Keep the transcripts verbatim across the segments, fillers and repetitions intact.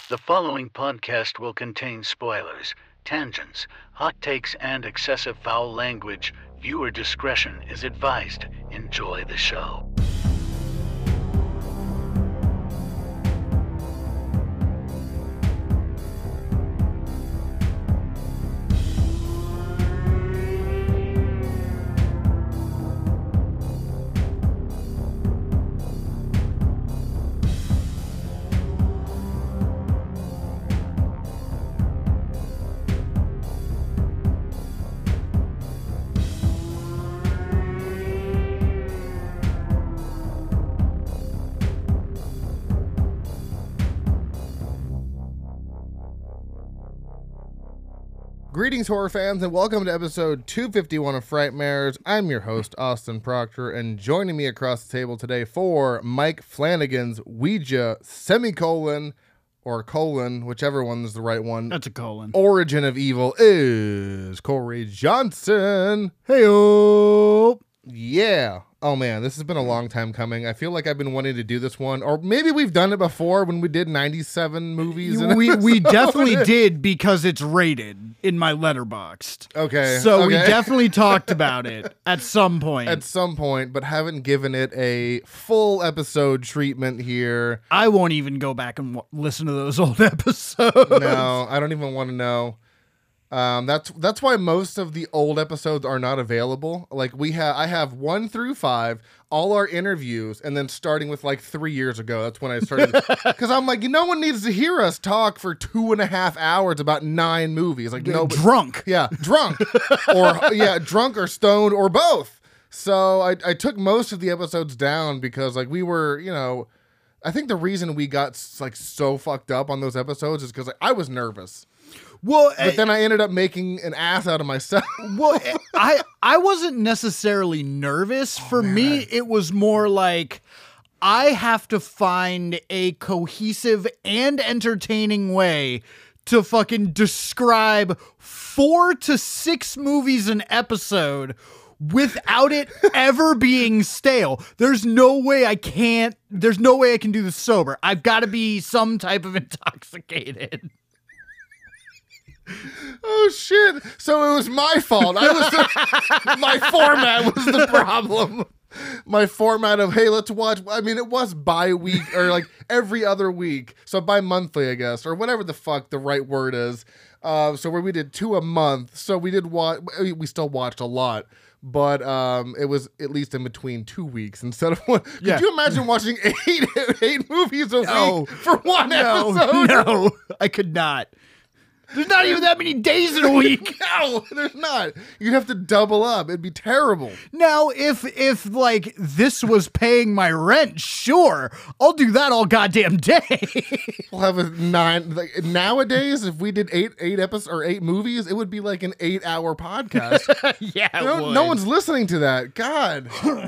The following podcast will contain spoilers, tangents, hot takes, and excessive foul language. Viewer discretion is advised. Enjoy the show. Greetings, horror fans, and welcome to episode two fifty-one of Frightmares. I'm your host, Austin Proctor, and joining me across the table today for Mike Flanagan's Ouija, semicolon, or colon, whichever one's the right one. That's a colon. Origin of Evil is Corey Johnson. Hey-o! Yeah. Oh, man, this has been a long time coming. I feel like I've been wanting to do this one, or maybe we've done it before when we did ninety-seven movies. In We we definitely did because it's rated in my Letterboxd. Okay. So okay. we definitely talked about it at some point. At some point, but haven't given it a full episode treatment here. I won't even go back and w- listen to those old episodes. No, I don't even want to know. Um, that's that's why most of the old episodes are not available. Like we have, I have one through five, all our interviews, and then starting with like three years ago. That's when I started because I'm like, no one needs to hear us talk for two and a half hours about nine movies. Like no, Drunk. yeah, drunk, or yeah, drunk or stoned or both. So I I took most of the episodes down because like we were, you know, I think the reason we got like so fucked up on those episodes is because like, I was nervous. Well, But then I ended up making an ass out of myself. well, I I wasn't necessarily nervous. Oh, For me, it was more like I have to find a cohesive and entertaining way to fucking describe four to six movies an episode without it ever being stale. There's no way I can't, there's no way I can do this sober. I've got to be some type of intoxicated. Oh shit! So it was my fault. I was the, my format was the problem. My format of hey, let's watch. I mean, it was bi-week or like every other week, so bi-monthly, I guess, or whatever the fuck the right word is. Uh, so where we did two a month. So we did watch. We still watched a lot, but um, it was at least in between two weeks instead of one. Yeah. Could you imagine watching eight eight movies a No. week for one No, episode? no, I could not. There's not even that many days in a week. No, there's not. You'd have to double up. It'd be terrible. Now, if if like this was paying my rent, sure, I'll do that all goddamn day. We'll have a nine. Like nowadays, if we did eight eight episodes or eight movies, it would be like an eight hour podcast. yeah, it no, would. no one's listening to that. God.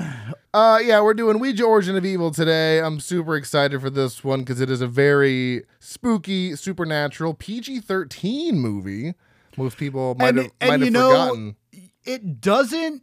Uh, yeah, we're doing Ouija Origin of Evil today. I'm super excited for this one because it is a very spooky, supernatural, P G thirteen movie. Most people might And- have and might have you know, forgotten. It doesn't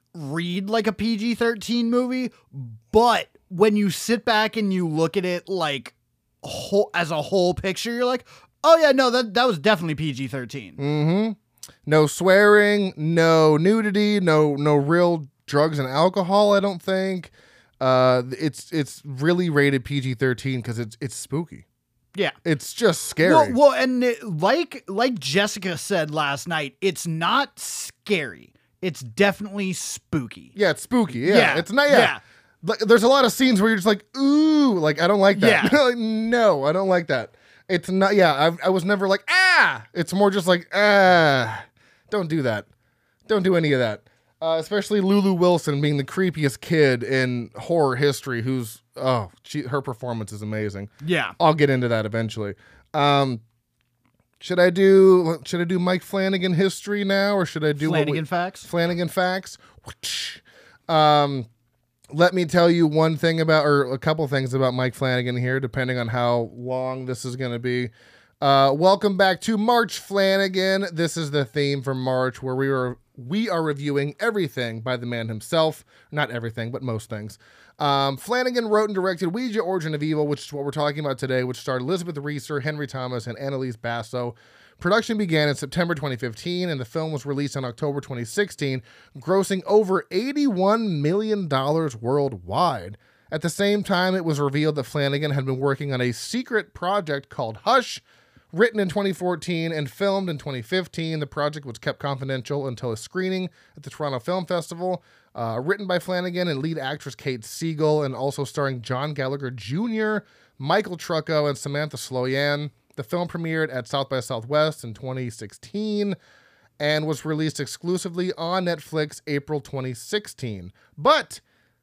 read like a P G thirteen movie, but when you sit back and you look at it like whole, as a whole picture, you're like, oh yeah, no, that that was definitely P G thirteen. Mm-hmm. No swearing, no nudity, no no real drugs and alcohol. I don't think. Uh, it's it's really rated P G thirteen because it's it's spooky. Yeah. It's just scary. Well, well, and it, like like Jessica said last night, it's not scary. It's definitely spooky. yeah, it's spooky. Yeah, Yeah, it's not. Yeah. yeah. Like, there's a lot of scenes where you're just like, ooh, like I don't like that. Yeah. Like, no, I don't like that. It's not. Yeah, I I was never like ah. It's more just like ah. Don't do that. Don't do any of that. Uh, especially Lulu Wilson being the creepiest kid in horror history. Who's oh, she, her performance is amazing. Yeah. I'll get into that eventually. Um, should I do should I do Mike Flanagan history now, or should I do what Flanagan we, facts. Flanagan facts? Um, let me tell you one thing about, or a couple things about Mike Flanagan here, depending on how long this is going to be. Uh, welcome back to March Flanagan. This is the theme for March, where we were we are reviewing everything by the man himself. Not everything, but most things. Um, Flanagan wrote and directed Ouija, Origin of Evil, which is what we're talking about today, which starred Elizabeth Reeser, Henry Thomas, and Annalise Basso. Production began in September twenty fifteen, and the film was released in October twenty sixteen, grossing over eighty-one million dollars worldwide. At the same time, it was revealed that Flanagan had been working on a secret project called Hush, written in twenty fourteen and filmed in twenty fifteen. The project was kept confidential until a screening at the Toronto Film Festival. Uh, written by Flanagan and lead actress Kate Siegel, and also starring John Gallagher Junior, Michael Trucco, and Samantha Sloyan. The film premiered at South by Southwest in twenty sixteen and was released exclusively on Netflix April twenty sixteen. But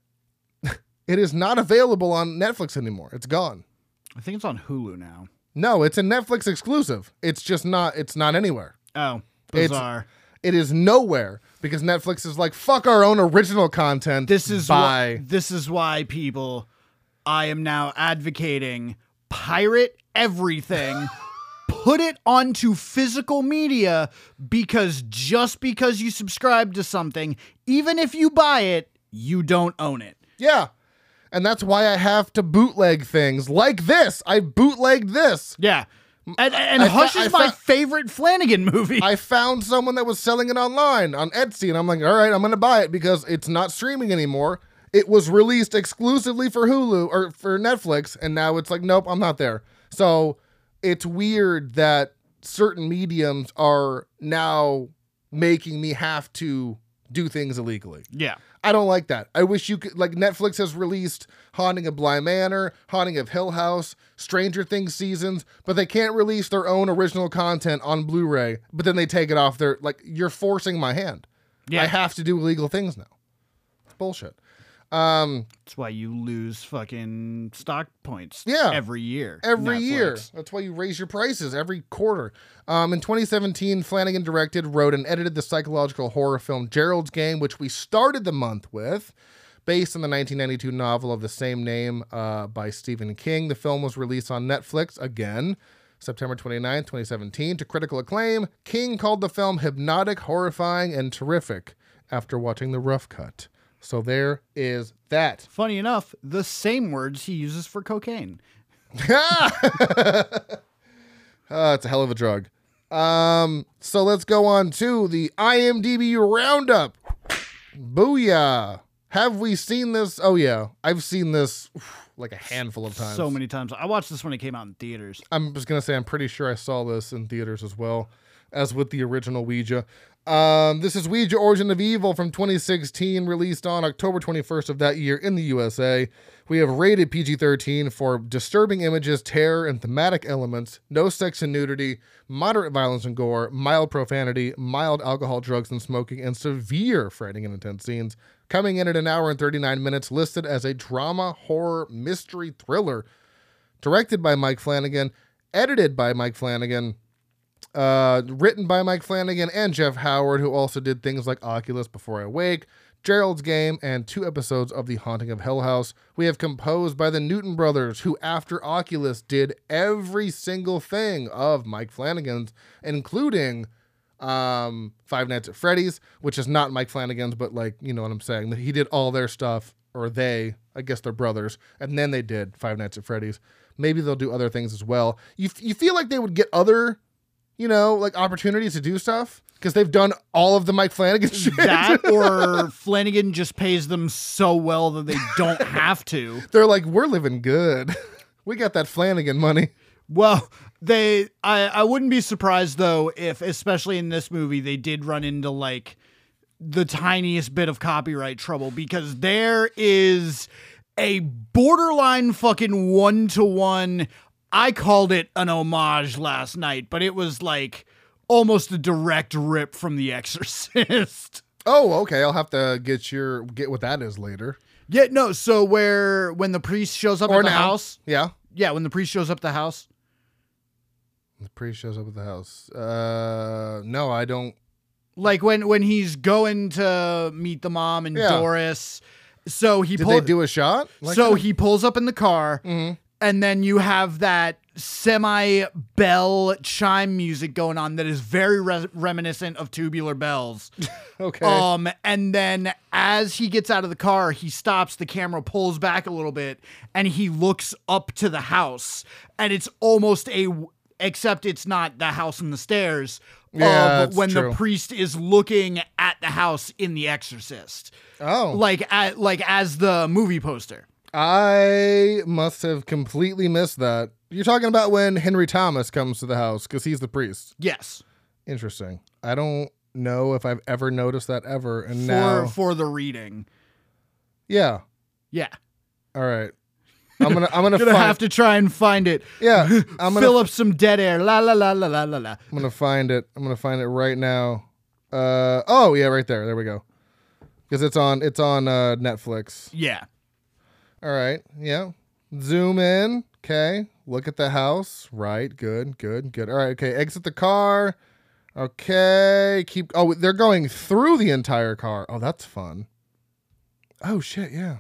it is not available on Netflix anymore. It's gone. I think it's on Hulu now. No, it's a Netflix exclusive. It's just not, it's not anywhere. Oh, bizarre. It's, it is nowhere because Netflix is like, fuck our own original content. This is by... why, this is why, people, I am now advocating pirate everything, put it onto physical media, because just because you subscribe to something, even if you buy it, you don't own it. Yeah. And that's why I have to bootleg things like this. I bootlegged this. Yeah. And, and I Hush fa- is I my fa- favorite Flanagan movie. I found someone that was selling it online on Etsy, and I'm like, all right, I'm going to buy it because it's not streaming anymore. It was released exclusively for Hulu or for Netflix, and now it's like, nope, I'm not there. So it's weird that certain mediums are now making me have to do things illegally. Yeah. I don't like that. I wish you could, like, Netflix has released Haunting of Bly Manor, Haunting of Hill House, Stranger Things seasons, but they can't release their own original content on Blu-ray, but then they take it off their, like, you're forcing my hand. Yeah. I have to do illegal things now. It's bullshit. Um, That's why you lose fucking stock points Yeah. every year. every Netflix. year. That's why you raise your prices every quarter. Um, in twenty seventeen, Flanagan directed, wrote, and edited the psychological horror film Gerald's Game, which we started the month with, based on the nineteen ninety-two novel of the same name uh, by Stephen King. The film was released on Netflix again, September twenty-ninth, twenty seventeen, to critical acclaim. King called the film hypnotic, horrifying, and terrific after watching the rough cut. So there is that. Funny enough, the same words he uses for cocaine. uh, it's a hell of a drug. Um, so let's go on to the IMDb Roundup. Booyah. Have we seen this? Oh, yeah. I've seen this like a handful of times. So many times. I watched this when it came out in theaters. I'm just going to say I'm pretty sure I saw this in theaters as well, as with the original Ouija. Um, this is Ouija, Origin of Evil from twenty sixteen, released on October twenty-first of that year in the U S A. We have rated P G thirteen for disturbing images, terror, and thematic elements, no sex and nudity, moderate violence and gore, mild profanity, mild alcohol, drugs, and smoking, and severe frightening and intense scenes. Coming in at an hour and thirty-nine minutes, listed as a drama, horror, mystery thriller. Directed by Mike Flanagan, edited by Mike Flanagan, Uh, written by Mike Flanagan and Jeff Howard, who also did things like Oculus, Before I Wake, Gerald's Game, and two episodes of The Haunting of Hill House. We have composed by the Newton Brothers, who after Oculus did every single thing of Mike Flanagan's, including um, Five Nights at Freddy's, which is not Mike Flanagan's, but like, you know what I'm saying. He did all their stuff, or they, I guess they're brothers, and then they did Five Nights at Freddy's. Maybe they'll do other things as well. You, you feel like they would get other... you know, like opportunities to do stuff because they've done all of the Mike Flanagan shit. That or Flanagan just pays them so well that they don't have to. They're like, we're living good. We got that Flanagan money. Well, they, I, I wouldn't be surprised though if, especially in this movie, they did run into like the tiniest bit of copyright trouble, because there is a borderline fucking one-to-one. I called it an homage last night, but it was like almost a direct rip from The Exorcist. Oh, okay. I'll have to get your get what that is later. Yeah, no. So where when the priest shows up Or at the now. house, Yeah. yeah, when the priest shows up at the house, The priest shows up at the house. Uh, no, I don't. like when when he's going to meet the mom and Yeah. Doris. So he Did pull, they do a shot? Like so that? he pulls up in the car. Mhm. And then you have that semi bell chime music going on that is very re- reminiscent of Tubular Bells. Okay. Um, and then as he gets out of the car, he stops, the camera pulls back a little bit, and he looks up to the house, and it's almost a, except it's not the house and the stairs, Yeah, of that's when true. the priest is looking at the house in The Exorcist. Oh. Like, at, like as the movie poster. I must have completely missed that. You're talking about when Henry Thomas comes to the house because he's the priest. Yes. Interesting. I don't know if I've ever noticed that ever. And For, now, for the reading. yeah. Yeah. All right. I'm gonna. I'm gonna, Gonna find, have to try and find it. Yeah. I'm gonna. Fill up some dead air. La la la la la la la. I'm gonna find it. I'm gonna find it right now. Uh oh yeah, right there. There we go. Because it's on. It's on uh, Netflix. Yeah. All right. Yeah. Zoom in. Okay. Look at the house. Right. Good. Good. Good. All right. Okay. Exit the car. Okay. Keep. Oh, they're going through the entire car. Oh, that's fun. Oh shit. Yeah.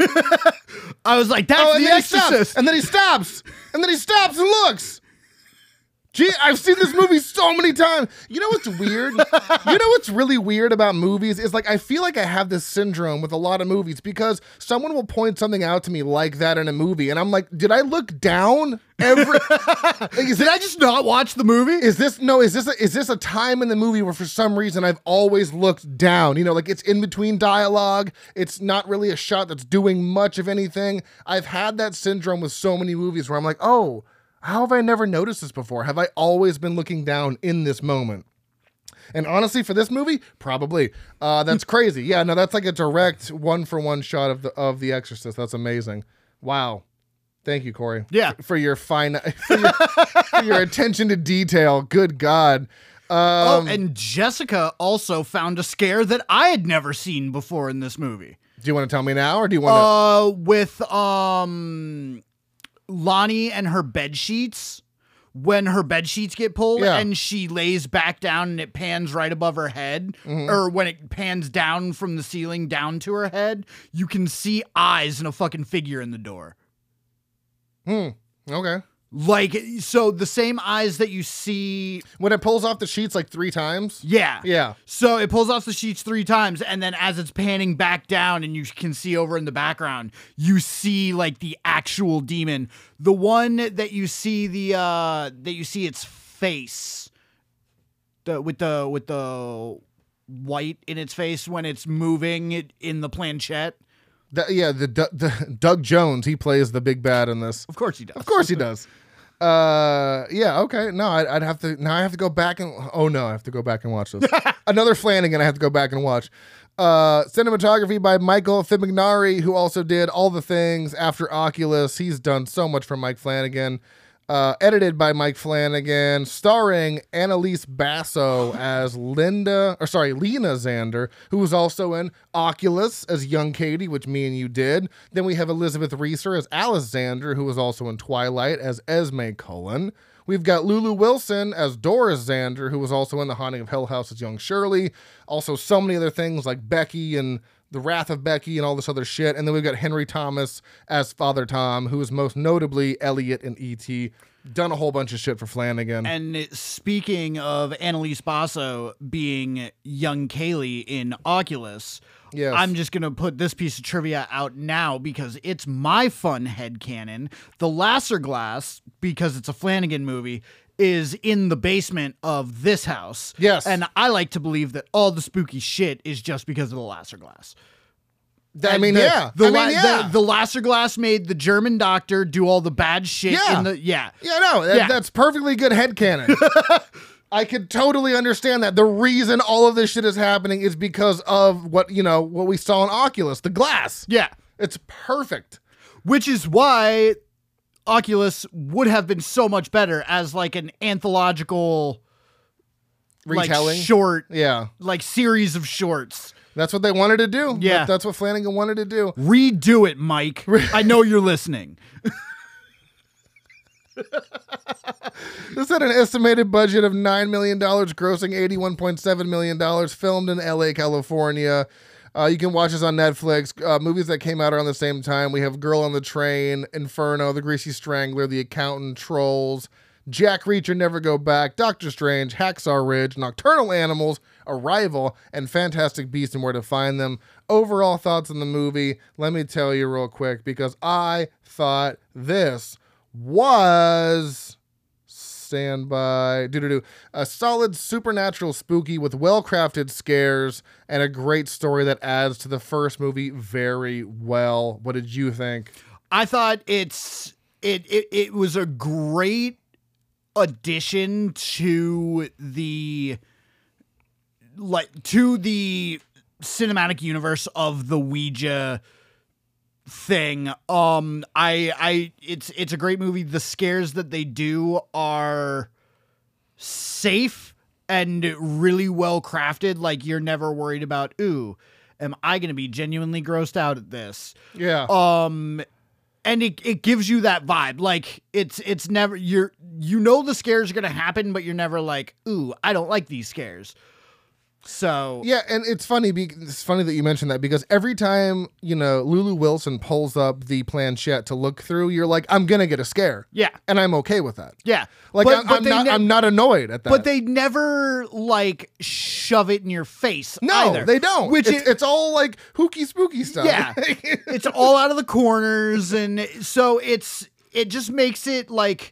I was like, that's Oh, and The then he stops. Exorcist. And then he stops. And then he stops and looks. Gee, I've seen this movie so many times. You know what's weird? You know what's really weird about movies is like I feel like I have this syndrome with a lot of movies because someone will point something out to me like that in a movie, and I'm like, did I look down every? Like, is Did it, I just not watch the movie? is this no? Is this a, is this a time in the movie where for some reason I've always looked down? You know, like it's in between dialogue. It's not really a shot that's doing much of anything. I've had that syndrome with so many movies where I'm like, oh. How have I never noticed this before? Have I always been looking down in this moment? And honestly, for this movie, probably. Uh, that's crazy. Yeah, no, that's like a direct one-for-one shot of the of The Exorcist. That's amazing. Wow. Thank you, Corey. Yeah. For, for your fine, for your, for your attention to detail. Good God. Um, Oh, and Jessica also found a scare that I had never seen before in this movie. do you want to tell me now, or do you want to? Uh, with um, Lonnie and her bed sheets. When her bed sheets get pulled Yeah. and she lays back down and it pans right above her head, Mm-hmm. or when it pans down from the ceiling down to her head, you can see eyes and a fucking figure in the door. hmm. Okay. Like, so the same eyes that you see. When it pulls off the sheets like three times. Yeah. Yeah. So it pulls off the sheets three times, and then as it's panning back down and you can see over in the background, you see like the actual demon. The one that you see the uh that you see its face. The with the with the white in its face when it's moving it in the planchette. The, yeah, the, the Doug Jones, he plays the big bad in this. Of course he does. Of course he does. Uh, yeah, okay. No, I'd, I'd have to. Now I have to go back and. Oh no, I have to go back and watch this. Another Flanagan. I have to go back and watch. Uh, cinematography by Michael Fimagnari, who also did All the Things after Oculus. He's done so much for Mike Flanagan. Uh, edited by Mike Flanagan, starring Annalise Basso as Linda, or sorry, Lena Xander, who was also in Oculus as young Katie, which me and you did. Then we have Elizabeth Reeser as Alice Xander, who was also in Twilight as Esme Cullen. We've got Lulu Wilson as Doris Xander, who was also in The Haunting of Hill House as young Shirley. Also so many other things like Becky and The Wrath of Becky and all this other shit. And then we've got Henry Thomas as Father Tom, who is most notably Elliot in E T Done a whole bunch of shit for Flanagan. And it- speaking of Annalise Basso being young Kaylee in Oculus, Yes. I'm just going to put this piece of trivia out now because it's my fun headcanon. The Lasser Glass, because it's a Flanagan movie, is in the basement of this house. Yes. And I like to believe that all the spooky shit is just because of the Lasser Glass. I mean, the, yeah. The, I la- mean, yeah. the, the Lasser Glass made the German doctor do all the bad shit Yeah. in the yeah. yeah, no, that, Yeah. that's perfectly good headcanon. I could totally understand that. The reason all of this shit is happening is because of what, you know, what we saw in Oculus, the glass. Yeah. It's perfect. Which is why Oculus would have been so much better as like an anthological Retelling. like short Yeah. like series of shorts. That's what they wanted to do. Yeah. That- that's what Flanagan wanted to do. Redo it, Mike. I know you're listening. This had an estimated budget of nine million dollars, grossing eighty-one point seven million dollars, filmed in L A, California. Uh, you can watch this on Netflix. Uh, movies that came out around the same time. We have Girl on the Train, Inferno, The Greasy Strangler, The Accountant, Trolls, Jack Reacher, Never Go Back, Doctor Strange, Hacksaw Ridge, Nocturnal Animals, Arrival, and Fantastic Beasts and Where to Find Them. Overall thoughts on the movie, let me tell you real quick, because I thought this was... Stand by. Do-do-do. A solid supernatural spooky with well-crafted scares and a great story that adds to the first movie very well. What did you think? I thought it's it it, it was a great addition to the like to the cinematic universe of the Ouija thing. Um, I, I, it's, it's a great movie. The scares that they do are safe and really well crafted. Like, you're never worried about, ooh, am I going to be genuinely grossed out at this? Yeah. Um, and it, it gives you that vibe. Like, it's, it's never, you're, you know, the scares are going to happen, but you're never like, ooh, I don't like these scares. So yeah, and it's funny. Be- it's funny that you mentioned that because every time you know Lulu Wilson pulls up the planchette to look through, you're like, I'm gonna get a scare. Yeah, and I'm okay with that. Yeah, like but, I'm, but I'm they not. ne- I'm not annoyed at that. But they never like shove it in your face. No, either, they don't. Which it's, it, it's all like hooky spooky stuff. Yeah, it's all out of the corners, and so it's it just makes it like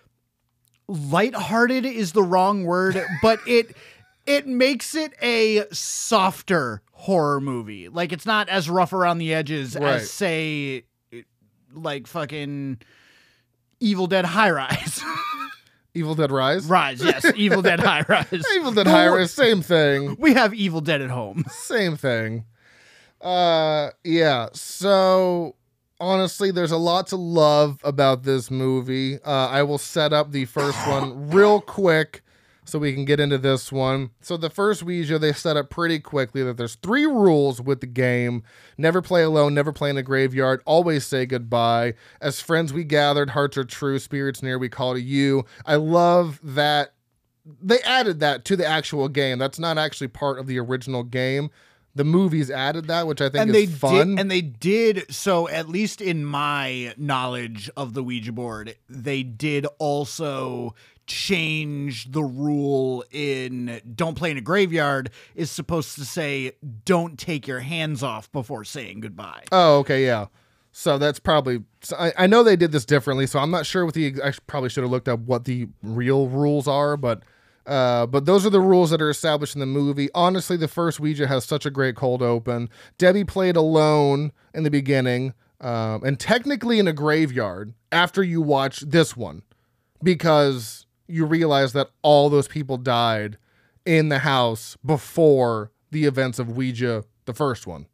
lighthearted is the wrong word, but it. It makes it a softer horror movie. Like, it's not as rough around the edges right. as, say, like fucking Evil Dead High Rise. Evil Dead Rise? Rise, yes. Evil Dead High Rise. Evil Dead High Rise, same thing. We have Evil Dead at home. Same thing. Uh, yeah, so... Honestly, there's a lot to love about this movie. Uh, I will set up the first one real quick so we can get into this one. So the first Ouija, they set up pretty quickly that there's three rules with the game. Never play alone, never play in a graveyard, always say goodbye. As friends we gathered, hearts are true, spirits near, we call to you. I love that they added that to the actual game. That's not actually part of the original game. The movies added that, which I think and is they fun. Did, and they did, so at least in my knowledge of the Ouija board, they did also change the rule in don't play in a graveyard is supposed to say don't take your hands off before saying goodbye. Oh, okay, yeah. So that's probably, so I, I know they did this differently, so I'm not sure what the, I probably should have looked up what the real rules are, but Uh, but those are the rules that are established in the movie. Honestly, the first Ouija has such a great cold open. Debbie played alone in the beginning, um, and technically in a graveyard after you watch this one, because you realize that all those people died in the house before the events of Ouija, the first one.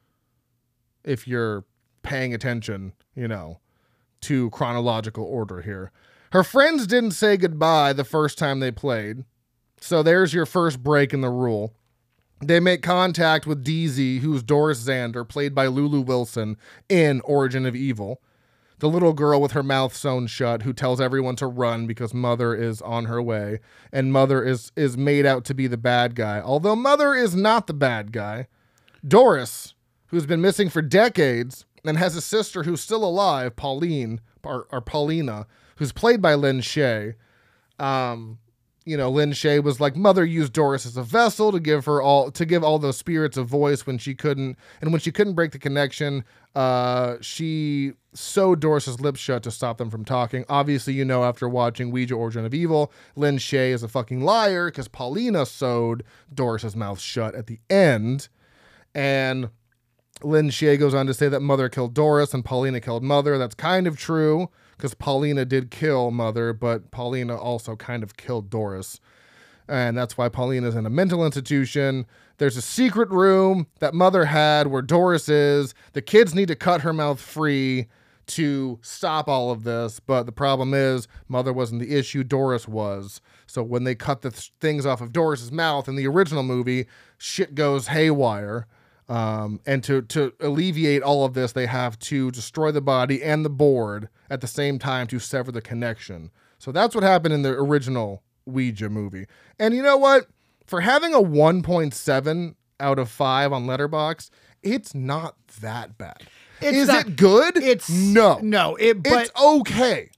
If you're paying attention, you know, to chronological order here. Her friends didn't say goodbye the first time they played, so there's your first break in the rule. They make contact with D Z, who's Doris Xander, played by Lulu Wilson in Origin of Evil. The little girl with her mouth sewn shut who tells everyone to run because Mother is on her way, and Mother is, is made out to be the bad guy, although Mother is not the bad guy. Doris, who's been missing for decades and has a sister who's still alive, Pauline, or, or Paulina, who's played by Lynn Shay. Um, you know, Lynn Shay was like, Mother used Doris as a vessel to give her all, to give all those spirits a voice when she couldn't, and when she couldn't break the connection, uh, she sewed Doris's lips shut to stop them from talking. Obviously, you know, after watching Ouija Origin of Evil, Lynn Shay is a fucking liar because Paulina sewed Doris's mouth shut at the end. And Lynn Shay goes on to say that Mother killed Doris and Paulina killed Mother. That's kind of true, because Paulina did kill Mother, but Paulina also kind of killed Doris. And that's why Paulina's in a mental institution. There's a secret room that Mother had where Doris is. The kids need to cut her mouth free to stop all of this. But the problem is, Mother wasn't the issue, Doris was. So when they cut the th- things off of Doris's mouth in the original movie, shit goes haywire. Um, and to, to alleviate all of this, they have to destroy the body and the board at the same time to sever the connection. So that's what happened in the original Ouija movie. And you know what? For having a one point seven out of five on Letterboxd, it's not that bad. It's Is not, it good? It's no, no. It, but it's okay.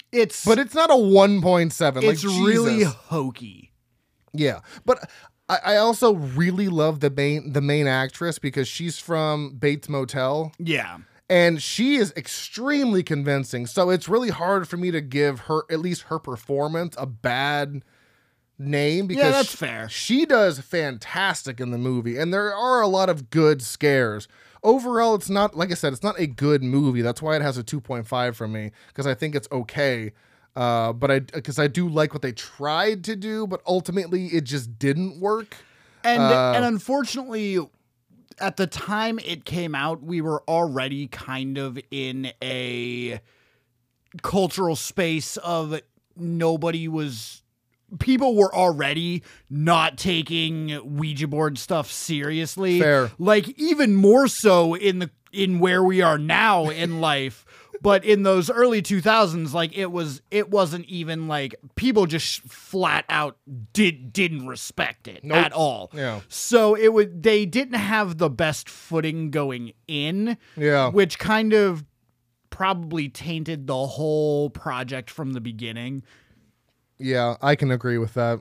It's but it's not a one point seven. it's like, really Jesus. hokey. Yeah, but I, I also really love the main the main actress because she's from Bates Motel. Yeah. And she is extremely convincing. So it's really hard for me to give her, at least her performance, a bad name. Because Yeah, that's she, fair. She does fantastic in the movie. And there are a lot of good scares. Overall, it's not, like I said, it's not a good movie. That's why it has a two point five from me. Because I think it's okay. Uh, but I, because I do like what they tried to do. But ultimately, it just didn't work. And Uh, and unfortunately, at the time it came out, we were already kind of in a cultural space of nobody was, people were already not taking Ouija board stuff seriously. Fair. Like even more so in the, in where we are now in life. But in those early two thousands, like it was, it wasn't even like people just flat out did didn't respect it Nope. at all. Yeah. So it would, they didn't have the best footing going in, Yeah. which kind of probably tainted the whole project from the beginning. Yeah, I can agree with that.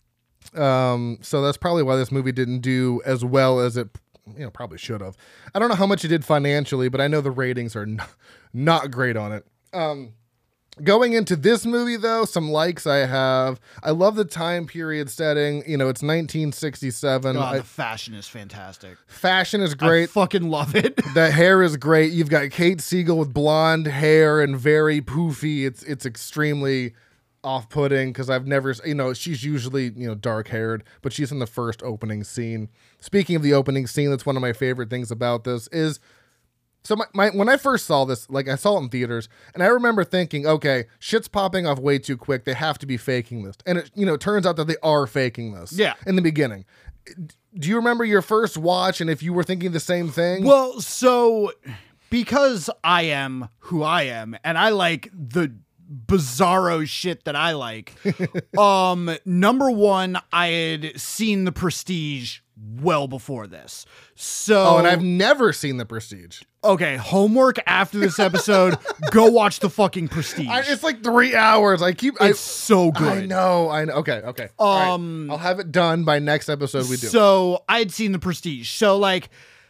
Um, so that's probably why this movie didn't do as well as it, you know, probably should have. I don't know how much it did financially, but I know the ratings are not, not great on it. Um, going into this movie, though, some likes I have. I love the time period setting. You know, it's nineteen sixty-seven. Oh, I, the fashion is fantastic. fashion is I great. fucking love it. The hair is great. You've got Kate Siegel with blonde hair and very poofy. It's it's extremely off-putting because I've never, you know, she's usually, you know, dark-haired, but she's in the first opening scene. Speaking of the opening scene, that's one of my favorite things about this is, so my, my when I first saw this, like I saw it in theaters, and I remember thinking, okay, shit's popping off way too quick. They have to be faking this. And it, you know, it turns out that they are faking this. Yeah. In the beginning. Do you remember your first watch and if you were thinking the same thing? Well, so because I am who I am and I like the bizarro shit that I like, um, number one, I had seen The Prestige well before this. So, Oh, and I've never seen The Prestige. okay, homework after this episode, go watch the fucking Prestige. I, it's like three hours. I keep. it's I, so good. I know. I know. Okay. Okay. All right. Um, I'll have it done by next episode. We do. So I had seen The Prestige. So like,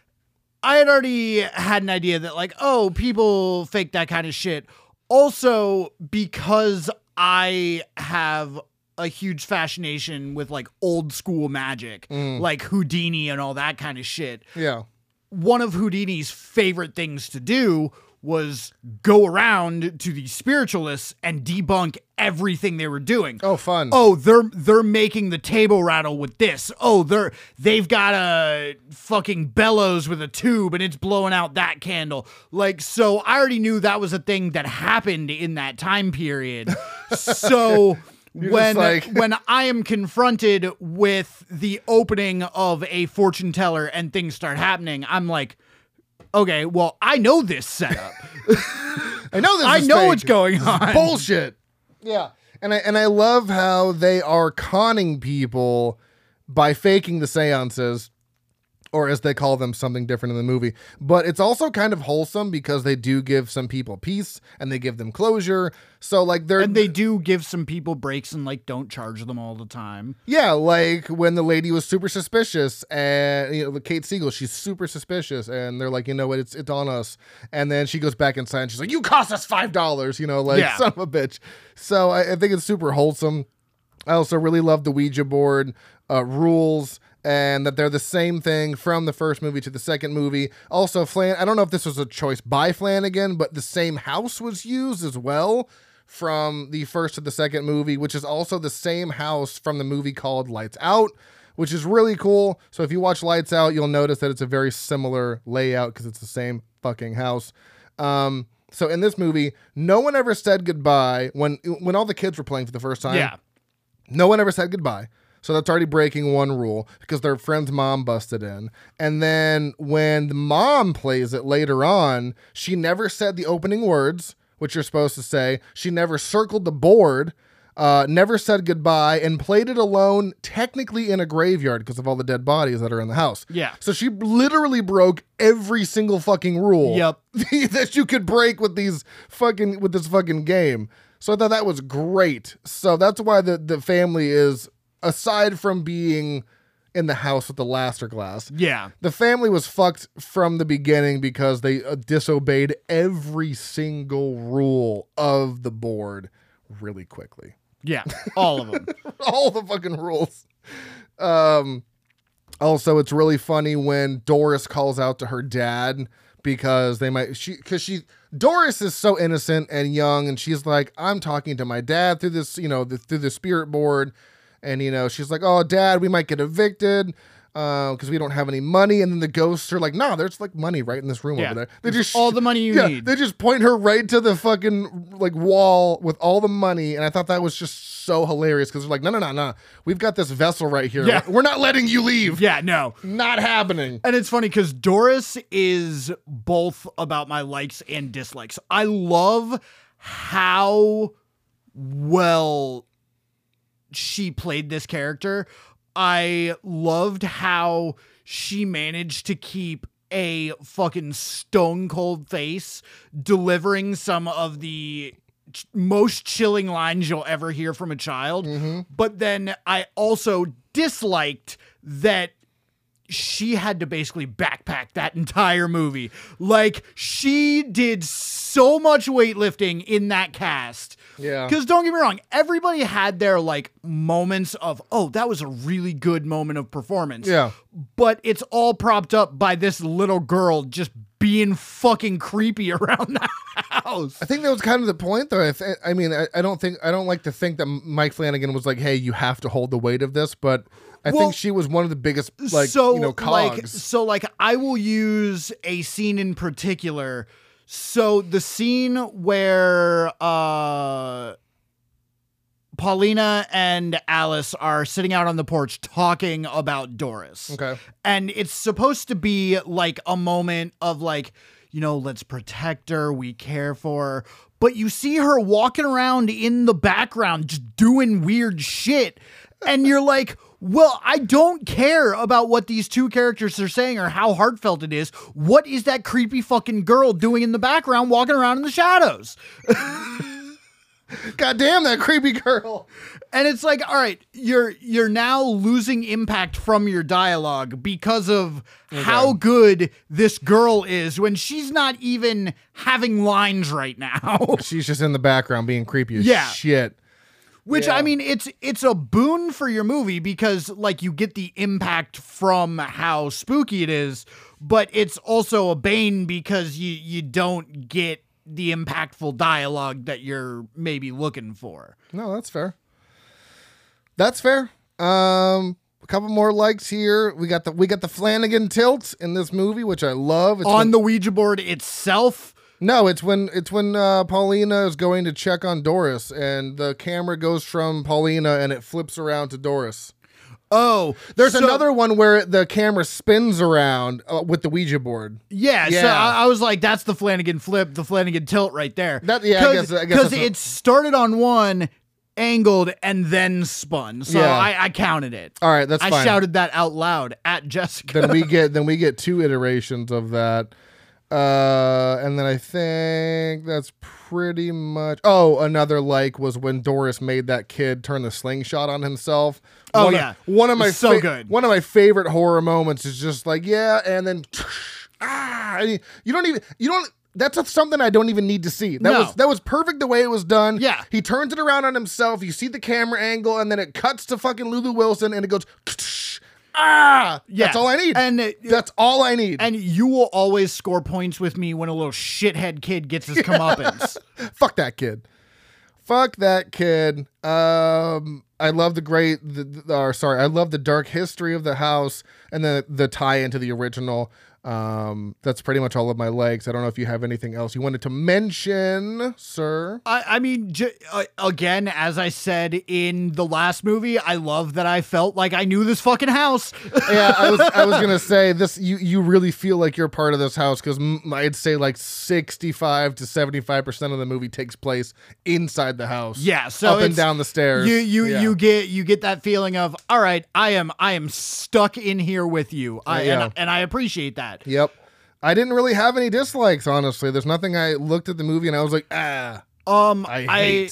I had already had an idea that like, oh, people fake that kind of shit. Also, because I have a huge fascination with like old school magic, like Houdini and all that kind of shit. yeah. One of Houdini's favorite things to do was go around to the spiritualists and debunk everything they were doing. Oh, fun. Oh, they're they're making the table rattle with this. Oh, they're they've got a fucking bellows with a tube and it's blowing out that candle. Like, so I already knew that was a thing that happened in that time period. So You're when just like- when I am confronted with the opening of a fortune teller and things start happening, I'm like, okay, well, I know this setup. I know this. I is know fake. what's going on. Bullshit. Yeah. And I and I love how they are conning people by faking the seances, or as they call them, something different in the movie. But it's also kind of wholesome because they do give some people peace and they give them closure. So like they're And they do give some people breaks and like don't charge them all the time. yeah, like when the lady was super suspicious and you know Kate Siegel, she's super suspicious and they're like, you know what, it's it's on us. And then she goes back inside and she's like, you cost us five dollars, you know, like Yeah. son of a bitch. So I, I think it's super wholesome. I also really love the Ouija board uh, rules and that they're the same thing from the first movie to the second movie. Also, Flan, I don't know if this was a choice by Flanagan, but the same house was used as well from the first to the second movie, which is also the same house from the movie called Lights Out, which is really cool. So if you watch Lights Out, you'll notice that it's a very similar layout because it's the same fucking house. Um, so in this movie, no one ever said goodbye when when all the kids were playing for the first time. Yeah. No one ever said goodbye. So that's already breaking one rule because their friend's mom busted in. And then when the mom plays it later on, she never said the opening words, which you're supposed to say. She never circled the board, uh, never said goodbye, and played it alone, technically in a graveyard because of all the dead bodies that are in the house. Yeah. So she literally broke every single fucking rule Yep. that you could break with these fucking with this fucking game. So I thought that was great. So that's why the, the family is, aside from being in the house with the Laster glass, Yeah. the family was fucked from the beginning because they uh, disobeyed every single rule of the board really quickly. Yeah. All of them. All the fucking rules. Um, also, it's really funny when Doris calls out to her dad because they might, she, because she, Doris is so innocent and young, and she's like, I'm talking to my dad through this, you know, the, through the spirit board. And, you know, she's like, oh, Dad, we might get evicted because uh, we don't have any money. And then the ghosts are like, no, there's like money right in this room Yeah. over there. They just all the money you yeah, need. They just point her right to the fucking like wall with all the money. And I thought that was just so hilarious because they're like, no, no, no, no. We've got this vessel right here. Yeah. We're not letting you leave. Yeah, no. Not happening. And it's funny because Doris is both about my likes and dislikes. I love how well she played this character. I loved how she managed to keep a fucking stone cold face delivering some of the ch- most chilling lines you'll ever hear from a child. Mm-hmm. But then I also disliked that she had to basically backpack that entire movie. Like, she did so much weightlifting in that cast. Yeah. Because don't get me wrong, everybody had their, like, moments of, oh, that was a really good moment of performance. Yeah. But it's all propped up by this little girl just being fucking creepy around the house. I think that was kind of the point, though. I, th- I mean, I, I don't think, I don't like to think that Mike Flanagan was like, hey, you have to hold the weight of this, but I Well, think she was one of the biggest, like, so, you know, cogs. Like, so, like, I will use a scene in particular. So, the scene where uh, Paulina and Alice are sitting out on the porch talking about Doris. Okay. And it's supposed to be, like, a moment of, like, you know, let's protect her, we care for her. But you see her walking around in the background just doing weird shit. And you're like, well, I don't care about what these two characters are saying or how heartfelt it is. What is that creepy fucking girl doing in the background walking around in the shadows? God damn, that creepy girl. And it's like, all right, you're you're now losing impact from your dialogue because of okay. how good this girl is when she's not even having lines right now. She's just in the background being creepy as Yeah. shit. Which, Yeah. I mean, it's it's a boon for your movie because, like, you get the impact from how spooky it is, but it's also a bane because you, you don't get the impactful dialogue that you're maybe looking for. No, that's fair. That's fair. Um, a couple more likes here. We got the we got the Flanagan tilt in this movie, which I love. It's On when, the Ouija board itself. no, it's when it's when uh, Paulina is going to check on Doris, and the camera goes from Paulina and it flips around to Doris. Oh, There's so- another one where the camera spins around uh, with the Ouija board. Yeah, so Yeah. I, I was like, that's the Flanagan flip, the Flanagan tilt right there. That- yeah, I guess- I guess Because that's what- it started on one, angled, and then spun. So Yeah. I, I counted it. All right, that's I fine. shouted that out loud at Jessica. then we get then we get two iterations of that. Uh, and then I think that's pretty much. Oh, another like was when Doris made that kid turn the slingshot on himself. Oh, one yeah. of, one of my It's so fa- good. One of my favorite horror moments is just like yeah, and then ah, I mean, you don't even you don't. That's something I don't even need to see. That No. was that was perfect the way it was done. Yeah. He turns it around on himself. You see the camera angle, and then it cuts to fucking Lulu Wilson, and it goes. Ah, Yeah. that's all I need. And uh, That's all I need. and you will always score points with me when a little shithead kid gets his comeuppance. Fuck that kid. Fuck that kid. Um, I love the great, the, the, or sorry, I love the dark history of the house and the the tie into the original. Um, that's pretty much all of my legs. I don't know if you have anything else you wanted to mention, sir. I, I mean, j- uh, again, as I said in the last movie, I love that I felt like I knew this fucking house. Yeah, I was I was gonna say this. You you really feel like you're part of this house because I'd say like sixty-five to seventy-five percent of the movie takes place inside the house. Yeah, so up and it's- down the stairs. You you Yeah. you get you get that feeling of all right, I am I am stuck in here with you, I, Yeah. and, and I appreciate that. Yep. I didn't really have any dislikes, honestly. There's nothing I looked at the movie and I was like, ah, Um, I I hate.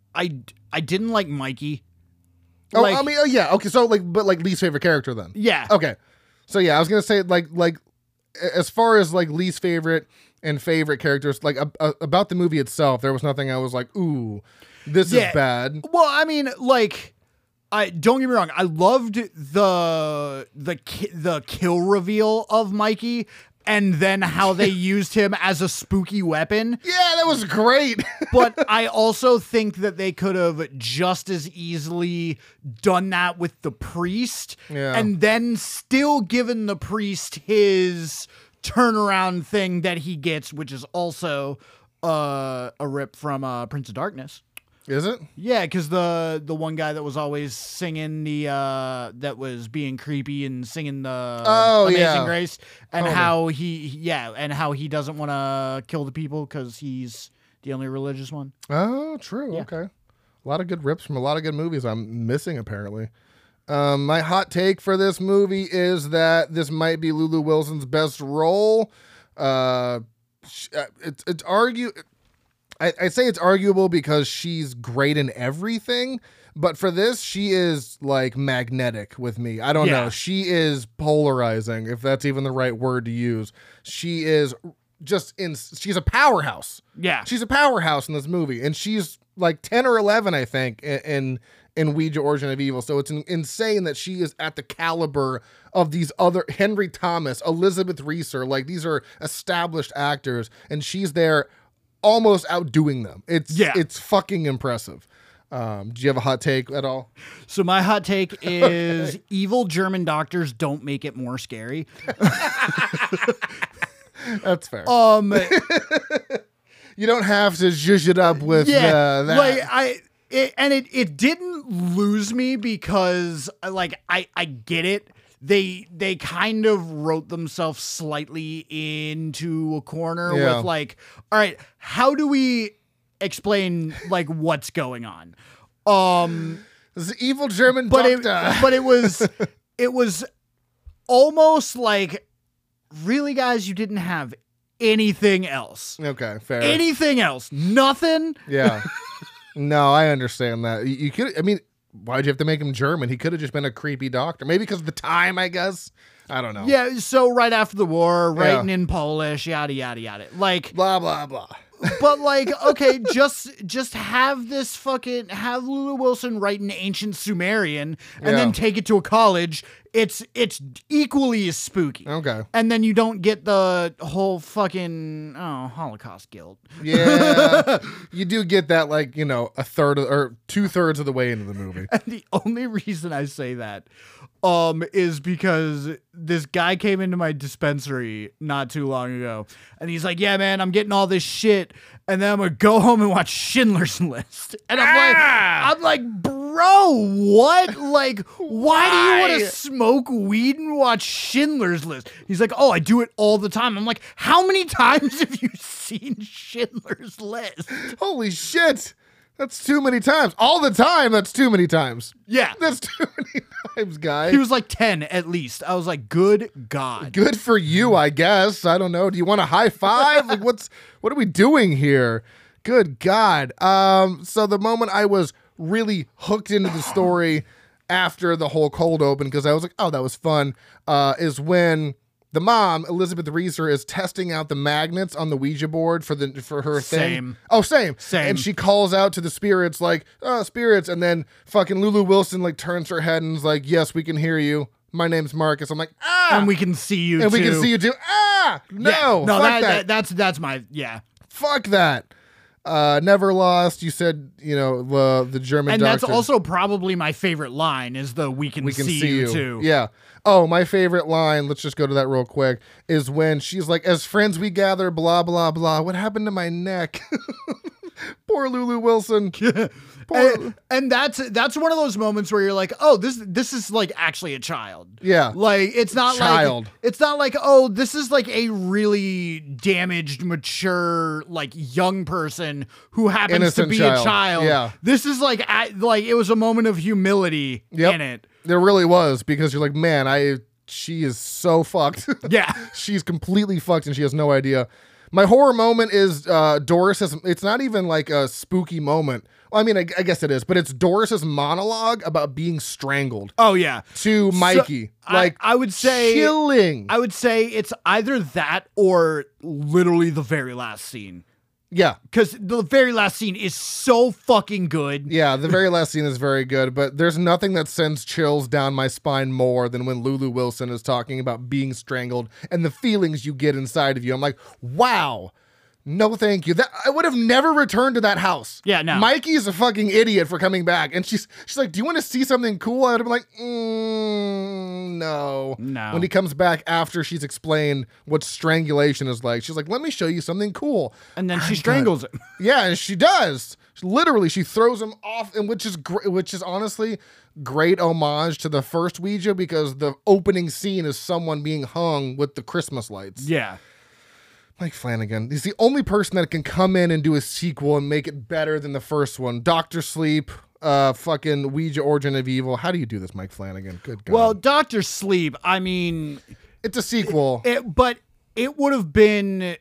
I I didn't like Mikey. Oh, Like- I mean, oh yeah, okay. So like, but like least favorite character then. Yeah. Okay. So yeah, I was gonna say like like as far as like least favorite and favorite characters, like uh, uh, about the movie itself, there was nothing I was like, ooh, this Yeah. is bad. Well, I mean, like, I don't get me wrong. I loved the the ki- the kill reveal of Mikey, and then how they used him as a spooky weapon. Yeah, that was great. But I also think that they could have just as easily done that with the priest, Yeah. and then still given the priest his turnaround thing that he gets, which is also uh, a rip from uh, Prince of Darkness. Is it? Yeah, because the the one guy that was always singing the uh that was being creepy and singing the Oh, Amazing yeah. Grace, and Totally. how he yeah, and how he doesn't want to kill the people because he's the only religious one. Oh, true. Yeah. Okay. A lot of good rips from a lot of good movies I'm missing apparently. Um, my hot take for this movie is that this might be Lulu Wilson's best role. Uh, sh- uh, it's it's argue. I, I say it's arguable because she's great in everything, but for this, she is like magnetic with me. I don't Yeah. know. She is polarizing, if that's even the right word to use. She is just in. She's a powerhouse. Yeah, She's a powerhouse in this movie, and she's like ten or eleven, I think, in in, in Ouija Origin of Evil. So it's in, insane that she is at the caliber of these other Henry Thomas, Elizabeth Reeser. Like these are established actors, and she's there almost outdoing them. It's Yeah. it's fucking impressive. Um, do you have a hot take at all? So my hot take is evil German doctors don't make it more scary. That's fair. Um, you don't have to zhuzh it up with yeah, uh, that. like I. It, and it, it didn't lose me because like I, I get it. They they kind of wrote themselves slightly into a corner Yeah. with like, all right, how do we explain like what's going on? Um This evil German but it doctor. but it was it was almost like, really, guys, you didn't have anything else. Okay, fair. Anything else. Nothing. Yeah. No, I understand that. You, you could, I mean, why'd you have to make him German? He could have just been a creepy doctor. Maybe because of the time, I guess. I don't know. Yeah, so right after the war, Yeah. writing in Polish, yada yada yada. Like, Blah, blah, blah. but like, okay, just just have this fucking have Lulu Wilson write in ancient Sumerian and Yeah. then take it to a college. It's it's equally as spooky. Okay. And then you don't get the whole fucking oh Holocaust guilt. Yeah. You do get that, like, you know, a third of, or two thirds of the way into the movie. And the only reason I say that um is because this guy came into my dispensary not too long ago and he's like, yeah man, I'm getting all this shit and then I'm gonna go home and watch Schindler's List. And I'm like I'm like, bro, what? Like, why, do you want to smoke weed and watch Schindler's List? He's like, oh, I do it all the time. I'm like, how many times have you seen Schindler's List? Holy shit. That's too many times. All the time, that's too many times. Yeah. That's too many times, guy. He was like ten at least. I was like, good God. Good for you, I guess. I don't know. Do you want a high five? Like, what's what are we doing here? Good God. Um, so the moment I was really hooked into the story after the whole cold open, because I was like, oh, that was fun, uh, is when the mom, Elizabeth Reeser, is testing out the magnets on the Ouija board for the for her thing. Same. Oh, same. Same. And she calls out to the spirits like, oh, spirits. And then fucking Lulu Wilson like turns her head and is like, yes, we can hear you. My name's Marcus. I'm like, ah. And we can see you And too. we can see you too. Ah, no, Yeah. No, fuck that, that. that that's that's my yeah. Fuck that. Uh, never lost. You said, you know, the the German And doctor. that's also probably my favorite line is the we can, we can see, see, you, you too. Yeah. Oh, my favorite line. Let's just go to that real quick. Is when she's like, "As friends we gather, blah blah blah." What happened to my neck? Poor Lulu Wilson. Poor. And, and that's that's one of those moments where you're like, oh, this this is like actually a child. Yeah. Like it's not Child. like it's not like, oh, this is like a really damaged, mature, like young person who happens Innocent to be child. a child. Yeah. This is like a- like it was a moment of humility Yep. in it. There really was, because you're like, man, I she is so fucked. Yeah. She's completely fucked and she has no idea. My horror moment is uh, Doris's. It's not even like a spooky moment. Well, I mean, I, I guess it is, but it's Doris's monologue about being strangled Oh yeah. to Mikey. I- like I would say- chilling. I would say it's either that or literally the very last scene. yeah, Because the very last scene is so fucking good. yeah. The very last scene is very good, but there's nothing that sends chills down my spine more than when Lulu Wilson is talking about being strangled and the feelings you get inside of you. I'm like, wow. No, thank you. That I would have never returned to that house. Yeah, no. Mikey's a fucking idiot for coming back, and she's she's like, "Do you want to see something cool?" I would have been like, mm, "No, No. When he comes back after she's explained what strangulation is like, she's like, "Let me show you something cool." And then she strangles him. Yeah, and she does. Literally, she throws him off, and which is gr- which is honestly great homage to the first Ouija because the opening scene is someone being hung with the Christmas lights. Yeah. Mike Flanagan. He's the only person that can come in and do a sequel and make it better than the first one. Doctor Sleep, uh, fucking Ouija Origin of Evil. How do you do this, Mike Flanagan? Good God. Well, Doctor Sleep, I mean, it's a sequel. it, but it would have been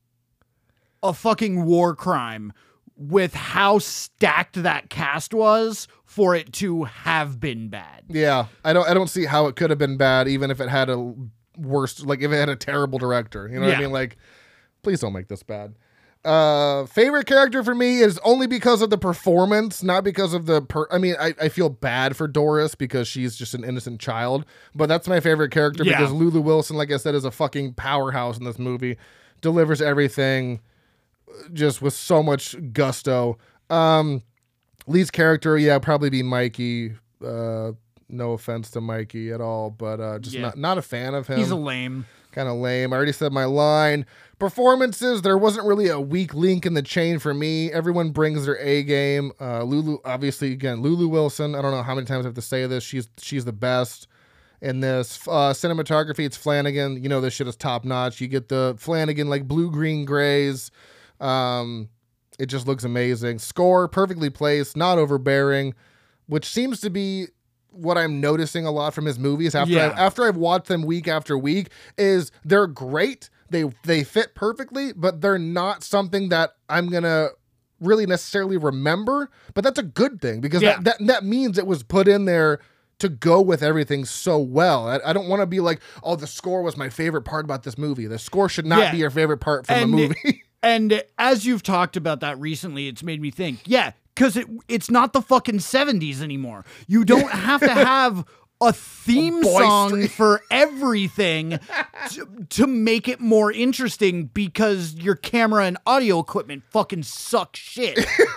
a fucking war crime with how stacked that cast was for it to have been bad. Yeah, I don't. I don't see how it could have been bad, even if it had a worse, like if it had a terrible director. You know what I Yeah. mean? Like, please don't make this bad. Uh, favorite character for me is only because of the performance, not because of the per. I mean, I, I feel bad for Doris because she's just an innocent child, but that's my favorite character Yeah. because Lulu Wilson, like I said, is a fucking powerhouse in this movie, delivers everything just with so much gusto. Um, Lee's character, yeah, probably be Mikey. Uh, no offense to Mikey at all, but uh, just Yeah. not not a fan of him. He's a lame. Kind of lame. I already said my line. Performances, there wasn't really a weak link in the chain for me. Everyone brings their A game. Uh, Lulu, obviously, again, Lulu Wilson. I don't know how many times I have to say this. She's she's the best in this. Uh, cinematography, it's Flanagan. You know this shit is top notch. You get the Flanagan like blue, green, grays. Um, it just looks amazing. Score, perfectly placed, not overbearing, which seems to be what I'm noticing a lot from his movies after Yeah. I, after I've watched them week after week is they're great. They they fit perfectly, but they're not something that I'm gonna really necessarily remember. But that's a good thing because Yeah. that, that that means it was put in there to go with everything so well. I, I don't want to be like, oh, the score was my favorite part about this movie. The score should not Yeah. be your favorite part from And- the movie. And as you've talked about that recently, it's made me think, yeah, because it it's not the fucking seventies anymore. You don't have to have a theme boy song string. for everything to, to make it more interesting because your camera and audio equipment fucking suck shit.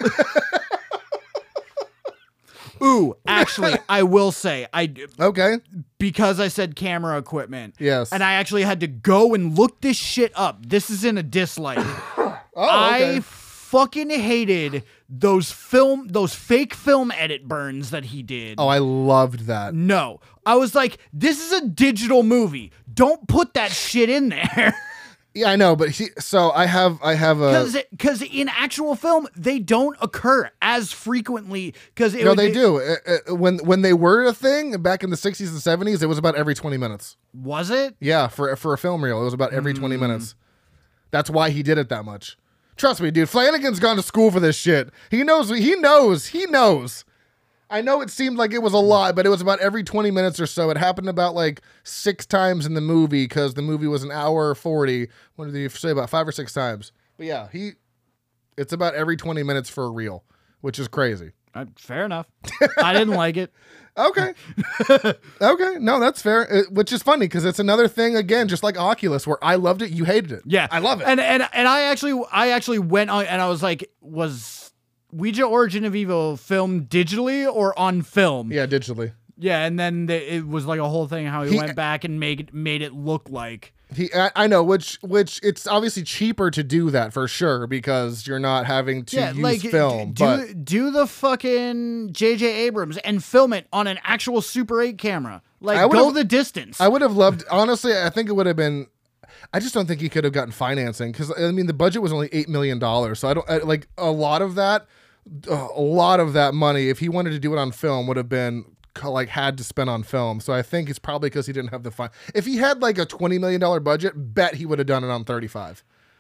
Ooh, actually, I will say, I Okay. because I said camera equipment. Yes. And I actually had to go and look this shit up. This is in a dislike. Oh, I okay. fucking hated those film, those fake film edit burns that he did. Oh, I loved that. No. I was like, this is a digital movie. Don't put that shit in there. Yeah, I know, but he, so I have I have a Because because in actual film, they don't occur as frequently. Because no, they do. Uh, uh, when when they were a thing back in the sixties and seventies, it was about every twenty minutes. Was it? Yeah, for for a film reel, it was about every Mm. twenty minutes. That's why he did it that much. Trust me, dude. Flanagan's gone to school for this shit. He knows. He knows. He knows. I know it seemed like it was a lot, but it was about every twenty minutes or so. It happened about like six times in the movie because the movie was an hour forty. What did you say? About five or six times. But yeah, he. It's about every twenty minutes for a reel, which is crazy. Uh, fair enough. I didn't like it. Okay. Okay. No, that's fair. It- which is funny because it's another thing again, just like Oculus, where I loved it, you hated it. Yeah, I love it. And and and I actually I actually went on and I was like, was Ouija Origin of Evil filmed digitally or on film? Yeah, digitally. Yeah, and then the, it was like a whole thing how he, He- went back and made made it look like. He, I, I know, which which it's obviously cheaper to do that for sure because you're not having to Yeah, use like film. do but do the fucking J J Abrams and film it on an actual Super eight camera. Like I go would've- the distance. I would have loved. Honestly, I think it would have been. I just don't think he could have gotten financing because I mean the budget was only eight million dollars. So I don't I, like a lot of that. Uh, a lot of that money, if he wanted to do it on film, would have been co- like had to spend on film. So I think it's probably because he didn't have the fun. If he had like a twenty million dollar budget, bet he would have done it on thirty-five.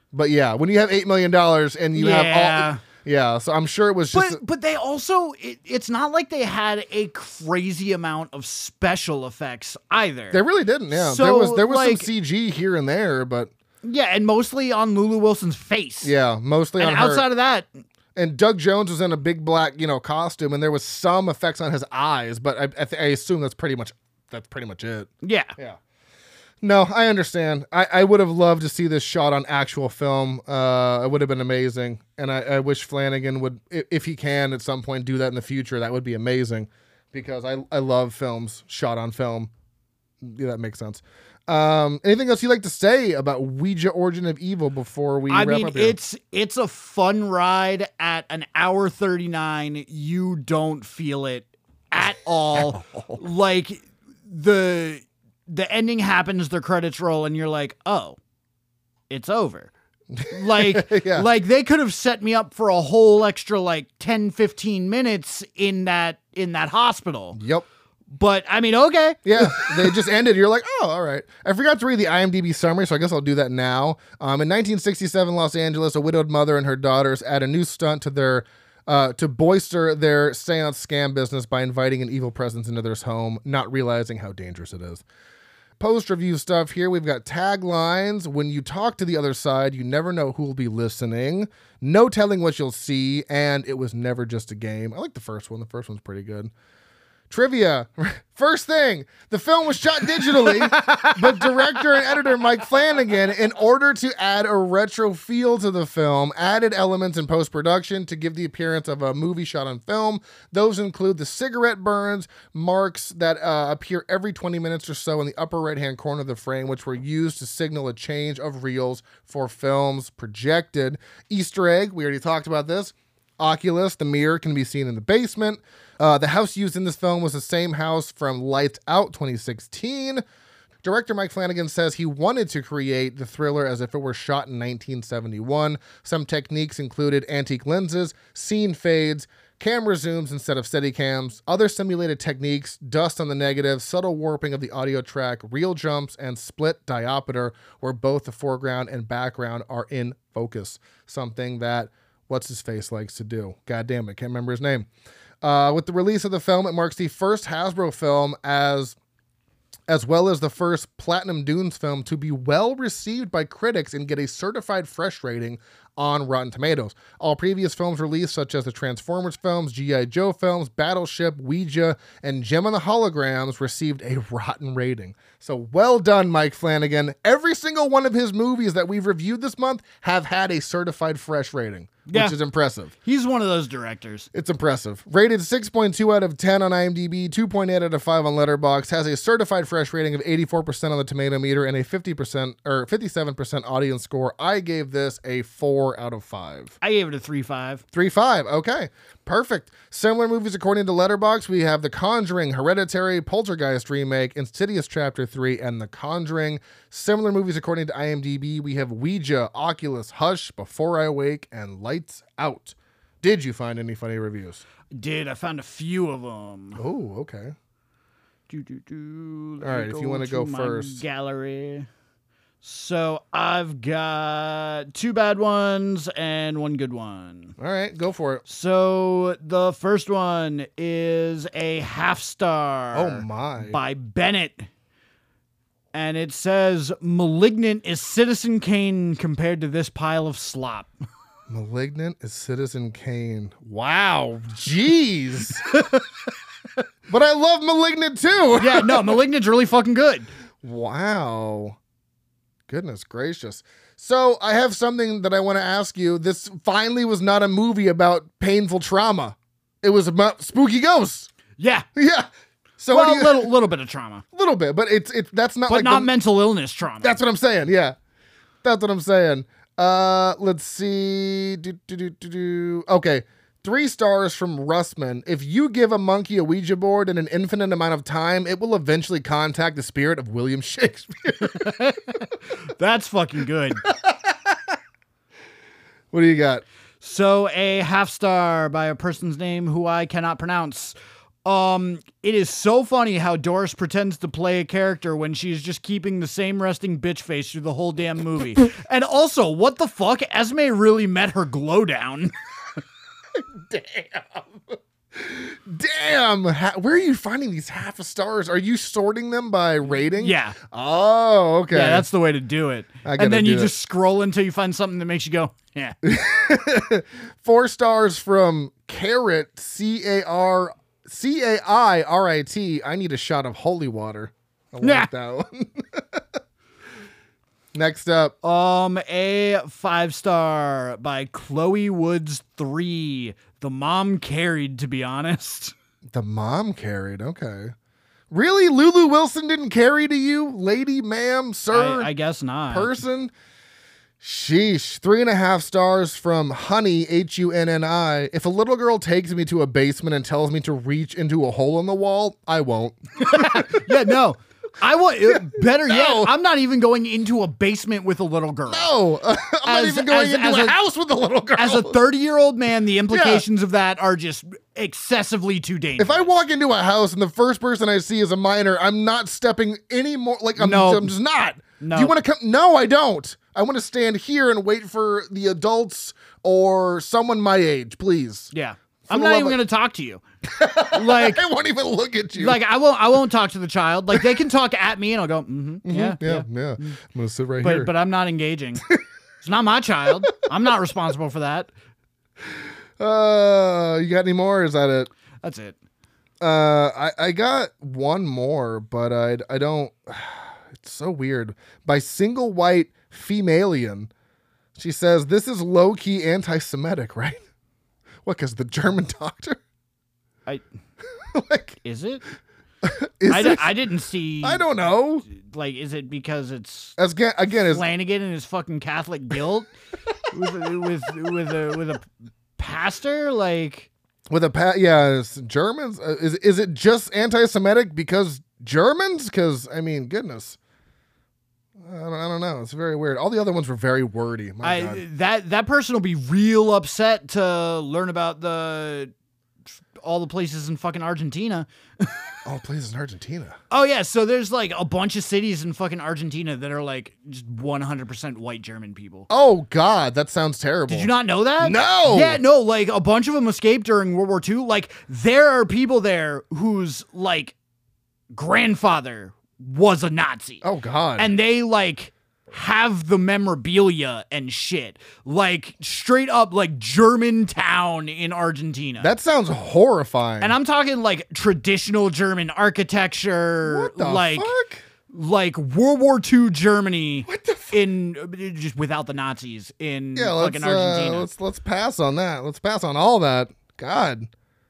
But yeah, when you have eight million dollars and you Yeah. have all, yeah. So I'm sure it was just. But but they also it, it's not like they had a crazy amount of special effects either. They really didn't. Yeah, So, there was there was like- some C G here and there, but yeah, and mostly on Lulu Wilson's face. yeah, mostly And on her. outside of that, And Doug Jones was in a big black, you know, costume, and there was some effects on his eyes, but I, I, th- I assume that's pretty much that's pretty much it. yeah. Yeah. No, I understand. I, I would have loved to see this shot on actual film. Uh, it would have been amazing, and I, I wish Flanagan would, if, if he can, at some point do that in the future. That would be amazing, because I I love films shot on film. Yeah, that makes sense. Um, anything else you'd like to say about Ouija: Origin of Evil before we I wrap mean, up here? it's it's a fun ride at an hour thirty-nine. You don't feel it at all. Like the the ending happens, the credits roll, and you're like, oh, it's over. Like, Yeah. like they could have set me up for a whole extra like ten, fifteen minutes in that in that hospital. Yep. But I mean, okay. Yeah, they just ended. You're like, oh, all right. I forgot to read the IMDb summary, so I guess I'll do that now. Um, in nineteen sixty-seven, Los Angeles, a widowed mother and her daughters add a new stunt to their uh, to bolster their seance scam business by inviting an evil presence into their home, not realizing how dangerous it is. Post review stuff here. We've got taglines. When you talk to the other side, you never know who will be listening. No telling what you'll see, and it was never just a game. I like the first one. The first one's pretty good. Trivia. First thing, the film was shot digitally, but director and editor Mike Flanagan, in order to add a retro feel to the film, added elements in post-production to give the appearance of a movie shot on film. Those include the cigarette burns, marks that uh, appear every twenty minutes or so in the upper right-hand corner of the frame, which were used to signal a change of reels for films projected. Easter egg, we already talked about this. Oculus, the mirror, can be seen in the basement. Uh, the house used in this film was the same house from Lights Out twenty sixteen. Director Mike Flanagan says he wanted to create the thriller as if it were shot in nineteen seventy-one. Some techniques included antique lenses, scene fades, camera zooms instead of Steadicams, other simulated techniques, dust on the negative, subtle warping of the audio track, real jumps, and split diopter, where both the foreground and background are in focus. Something that what's-his-face likes to do. God damn it, can't remember his name. Uh, with the release of the film, it marks the first Hasbro film as as well as the first Platinum Dunes film to be well received by critics and get a certified fresh rating on Rotten Tomatoes. All previous films released, such as the Transformers films, G I. Joe films, Battleship, Ouija, and Gem on the Holograms, received a rotten rating. So well done, Mike Flanagan. Every single one of his movies that we've reviewed this month have had a certified fresh rating, Yeah. which is impressive. He's one of those directors. It's impressive. Rated six point two out of ten on IMDb, two point eight out of five on Letterboxd, has a certified fresh rating of eighty-four percent on the tomato meter and a fifty percent or fifty-seven percent audience score. I gave this a four out of five. I gave it a three five. three five. Okay. Perfect. Similar movies according to Letterboxd, we have The Conjuring, Hereditary, Poltergeist Remake, Insidious Chapter three, and The Conjuring. Similar movies according to IMDb, we have Ouija, Oculus, Hush, Before I Wake, and Lights Out. Did you find any funny reviews? Did I found a few of them. Oh, okay. Do, do, do. Let All me right, if you wanna go my first. Gallery. So I've got two bad ones and one good one. All right, go for it. So the first one is a half star. Oh, my. By Bennett. And it says, Malignant is Citizen Kane compared to this pile of slop. Malignant is Citizen Kane. Wow. Jeez. But I love Malignant too. Yeah, no, Malignant's really fucking good. Wow. Goodness gracious. So I have something that I want to ask you. This finally was not a movie about painful trauma. It was about spooky ghosts. Yeah. Yeah. So Well, what a do you, little, little bit of trauma. little bit, but it's it's that's not But like not the, mental illness trauma. that's what I'm saying. Yeah. That's what I'm saying. Uh let's see. Do, do, do, do, do. Okay. Three stars from Russman. If you give a monkey a Ouija board in an infinite amount of time, it will eventually contact the spirit of William Shakespeare. That's fucking good. What do you got? So a half star by a person's name who I cannot pronounce. Um, it is so funny how Doris pretends to play a character when she's just keeping the same resting bitch face through the whole damn movie. And also, what the fuck? Esme really met her glow down. Damn. Damn. Ha- where are you finding these half stars? Are you sorting them by rating? Yeah. Oh, okay. Yeah, that's the way to do it. I And gotta then do you it. just scroll until you find something that makes you go, yeah. Four stars from Carrot, C A R C A I R I T. I need a shot of holy water. I like Yeah. that one. Next up. Um, a five star by Chloe Woods three. The mom carried, to be honest. The mom carried. Okay. Really? Lulu Wilson didn't carry to you? Lady, ma'am, sir, I, I guess not. person? Sheesh. Three and a half stars from Honey, H U N N I. If a little girl takes me to a basement and tells me to reach into a hole in the wall, I won't. Yeah, no. I want better No. yet. I'm not even going into a basement with a little girl. No. I'm not As- even going as- into as a, a- house with a little girl. As a thirty-year-old man, the implications of that are just excessively too dangerous. If I walk into a house and the first person I see is a minor, I'm not stepping any more. Like, I'm, No. I'm just not. No. Do you want to come? No, I don't. I want to stand here and wait for the adults or someone my age, please. yeah, For I'm the not love even of- going to talk to you. Like, I won't even look at you. like I won't. I won't talk to the child. Like, they can talk at me, and I'll go, mm-hmm, yeah, yeah, yeah. yeah. I'm gonna sit right But here. but I'm not engaging. It's not my child. I'm not responsible for that. uh, you got any more? Or is that it? That's it. Uh, I I got one more, but I I don't. It's so weird. By Single White Femalian, she says this is low key anti-Semitic, right? What? Because the German doctor? I Like, is it? is I, it? d- I didn't see. I don't know. Like, is it because it's As again, again, is Flanagan and his fucking Catholic guilt with with with a with a pastor? Like, with a pat. Yeah, it's Germans. Uh, is is it just anti-Semitic because Germans? Because I mean, goodness. I don't, I don't know. It's very weird. All the other ones were very wordy. My I God. that that person will be real upset to learn about the all the places in fucking Argentina. All places in Argentina. Oh yeah, so there's like a bunch of cities in fucking Argentina that are like just one hundred percent white German people. Oh God, that sounds terrible. Did you not know that? No. Yeah, no, like a bunch of them escaped during World War Two. Like there are people there whose like grandfather was a Nazi. Oh God. And they like have the memorabilia and shit. Like straight up like Germantown in Argentina. that sounds horrifying. and I'm talking like traditional German architecture, what the like fuck? like World War Two Germany What the fuck? in just without the Nazis in Yeah, let's fucking uh, Argentina. let's let's pass on that. Let's pass on all that. God,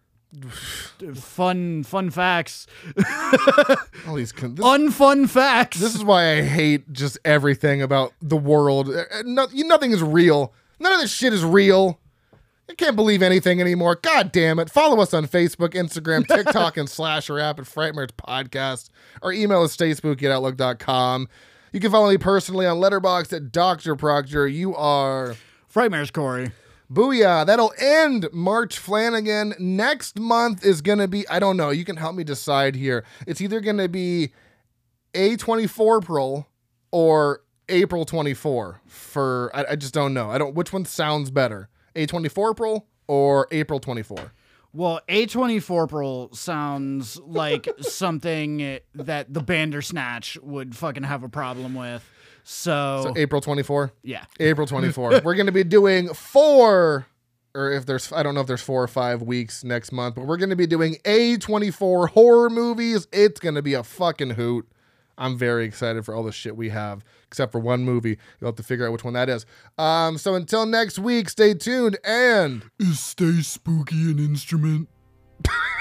Fun fun facts. all these. Con- this, Unfun facts. this is why I hate just everything about the world. Uh, uh, No, you- nothing is real. None of this shit is real. I can't believe anything anymore. God damn it. Follow us on Facebook, Instagram, TikTok, and Slasher app at Frightmares Podcast. Our email is stayspooky at outlook dot com. You can follow me personally on Letterboxd at Doctor Proctor. You are Frightmares Corey. Booyah. That'll end March Flanagan. Next month is going to be, I don't know. You can help me decide here. It's either going to be A twenty-four April or April twenty-four for, I, I just don't know. I don't, which one sounds better? A twenty-four April or April twenty-four? Well, A twenty-four April sounds like something that the Bandersnatch would fucking have a problem with. So, So April twenty-four? yeah. April twenty-four. We're going to be doing four, or if there's, I don't know if there's four or five weeks next month, but we're going to be doing A twenty-four horror movies. It's going to be a fucking hoot. I'm very excited for all the shit we have, except for one movie. You'll have to figure out which one that is. Um, so until next week, stay tuned and Is stay spooky an instrument?